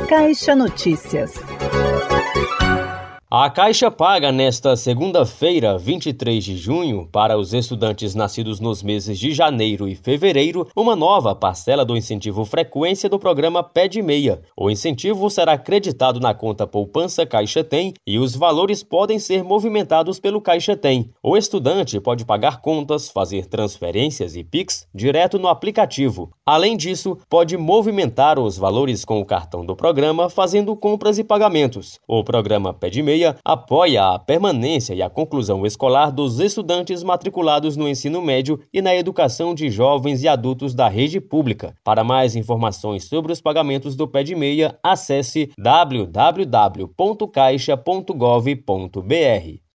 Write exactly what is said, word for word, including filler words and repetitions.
Caixa Notícias. A Caixa paga nesta segunda-feira, vinte e três de junho, para os estudantes nascidos nos meses de janeiro e fevereiro, uma nova parcela do incentivo frequência do programa Pé de Meia. O incentivo será creditado na conta poupança Caixa Tem e os valores podem ser movimentados pelo Caixa Tem. O estudante pode pagar contas, fazer transferências e Pix direto no aplicativo. Além disso, pode movimentar os valores com o cartão do programa, fazendo compras e pagamentos. O programa Pé de Meia apoia a permanência e a conclusão escolar dos estudantes matriculados no ensino médio e na educação de jovens e adultos da rede pública. Para mais informações sobre os pagamentos do Pé de Meia, acesse w w w ponto caixa ponto gov ponto b r.